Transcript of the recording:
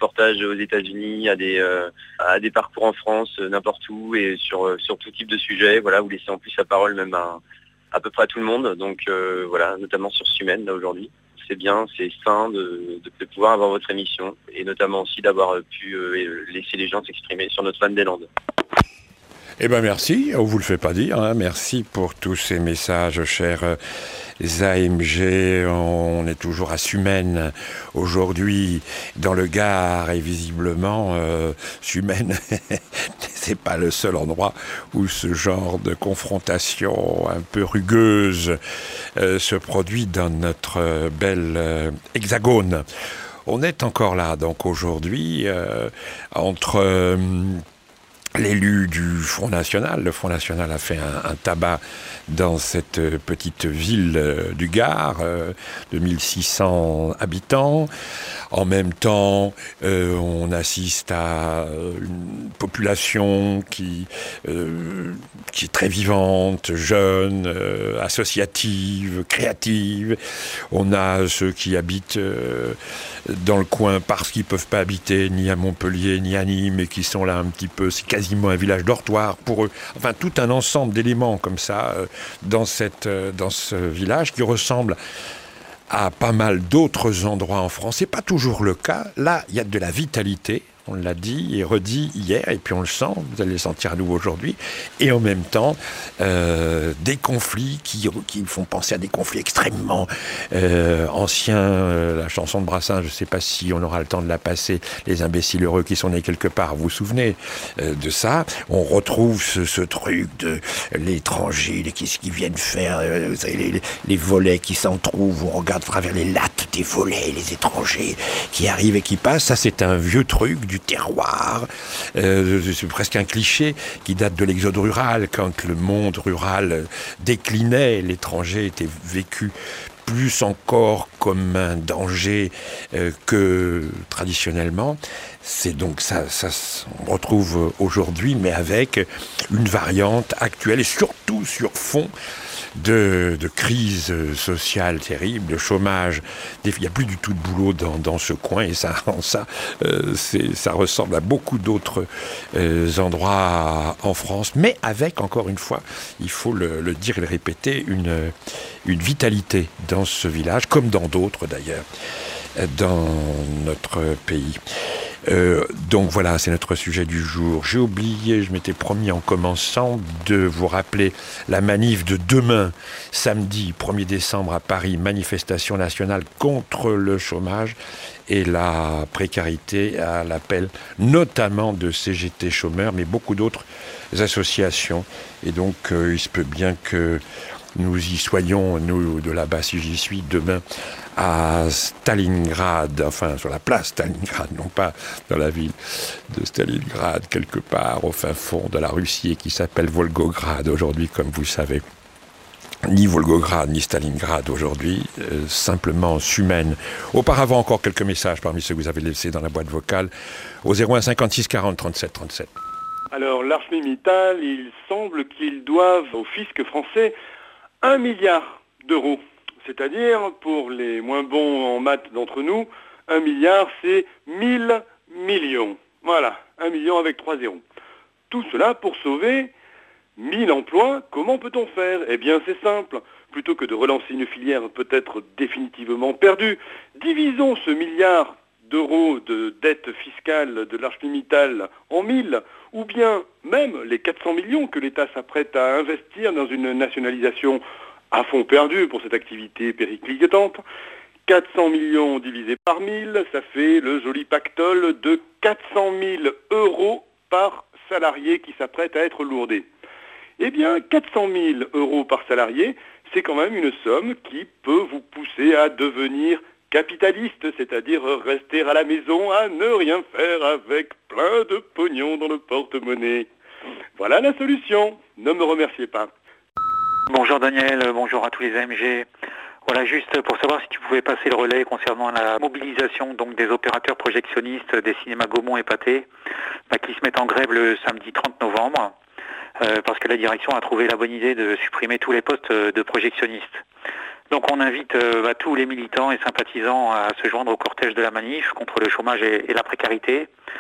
reportages aux États-Unis, à des parcours en France, n'importe où, et sur tout type de sujet. Voilà, vous laissez en plus la parole même à peu près à tout le monde. Donc voilà, notamment sur Sumène là aujourd'hui. C'est bien, c'est sain de pouvoir avoir votre émission et notamment aussi d'avoir pu laisser les gens s'exprimer sur notre fan des Landes. Eh bien merci, on ne vous le fait pas dire, hein. Merci pour tous ces messages, chers AMG. On est toujours à Sumène aujourd'hui, dans le Gard, et visiblement, Sumène, c'est pas le seul endroit où ce genre de confrontation un peu rugueuse se produit dans notre bel hexagone. On est encore là, donc aujourd'hui, entre l'élu du Front National. Le Front National a fait un tabac dans cette petite ville du Gard de 1600 habitants. En même temps, on assiste à une population qui est très vivante, jeune, associative, créative. On a ceux qui habitent dans le coin parce qu'ils ne peuvent pas habiter ni à Montpellier ni à Nîmes et qui sont là un petit peu, c'est quasiment un village dortoir pour eux. Enfin, tout un ensemble d'éléments comme ça dans ce village qui ressemble à pas mal d'autres endroits en France. C'est pas toujours le cas. Là, il y a de la vitalité. On l'a dit et redit hier, et puis on le sent, vous allez le sentir à nouveau aujourd'hui, et en même temps, des conflits qui font penser à des conflits extrêmement anciens. La chanson de Brassens, je ne sais pas si on aura le temps de la passer, Les imbéciles heureux qui sont nés quelque part, vous vous souvenez de ça? On retrouve ce truc de l'étranger, qu'est-ce qu'ils viennent faire, vous savez, les volets qui s'en trouvent, on regarde à travers les lattes des volets, les étrangers qui arrivent et qui passent, ça c'est un vieux truc du terroir, c'est presque un cliché qui date de l'exode rural, quand le monde rural déclinait, l'étranger était vécu plus encore comme un danger que traditionnellement. C'est donc ça on retrouve aujourd'hui, mais avec une variante actuelle et surtout sur fond de crise sociale terrible, de chômage. Il n'y a plus du tout de boulot dans ce coin, et ça ressemble à beaucoup d'autres endroits en France, mais avec, encore une fois, il faut le dire et le répéter, une vitalité dans ce village, comme dans d'autres d'ailleurs, dans notre pays. Donc voilà, c'est notre sujet du jour. J'ai oublié, je m'étais promis en commençant de vous rappeler la manif de demain, samedi 1er décembre à Paris, manifestation nationale contre le chômage et la précarité, à l'appel notamment de CGT Chômeurs, mais beaucoup d'autres associations. Et donc il se peut bien que nous y soyons, nous de là-bas, si j'y suis, demain à Stalingrad, enfin sur la place Stalingrad, non pas dans la ville de Stalingrad, quelque part au fin fond de la Russie, et qui s'appelle Volgograd aujourd'hui, comme vous savez. Ni Volgograd, ni Stalingrad aujourd'hui, simplement Sumène. Auparavant, encore quelques messages parmi ceux que vous avez laissés dans la boîte vocale au 01 56 40 37 37. Alors, l'ArcelorMittal, il semble qu'ils doivent au fisc français 1 milliard d'euros. C'est-à-dire, pour les moins bons en maths d'entre nous, 1 milliard, c'est 1000 millions. Voilà, 1 million avec 3 zéros. Tout cela pour sauver 1000 emplois. Comment peut-on faire? Eh bien, c'est simple. Plutôt que de relancer une filière peut-être définitivement perdue, divisons ce milliard d'euros de dette fiscale de l'ArcelorMittal en 1000, ou bien même les 400 millions que l'État s'apprête à investir dans une nationalisation à fond perdu pour cette activité périclitante. 400 millions divisé par 1000, ça fait le joli pactole de 400 000 euros par salarié qui s'apprête à être lourdé. Eh bien, 400 000 euros par salarié, c'est quand même une somme qui peut vous pousser à devenir capitaliste, c'est-à-dire rester à la maison à ne rien faire avec plein de pognon dans le porte-monnaie. Voilà la solution. Ne me remerciez pas. Bonjour Daniel, bonjour à tous les AMG. Voilà, juste pour savoir si tu pouvais passer le relais concernant la mobilisation donc des opérateurs projectionnistes des cinémas Gaumont et Pathé, qui se mettent en grève le samedi 30 novembre, parce que la direction a trouvé la bonne idée de supprimer tous les postes de projectionnistes. Donc on invite tous les militants et sympathisants à se joindre au cortège de la manif contre le chômage et la précarité.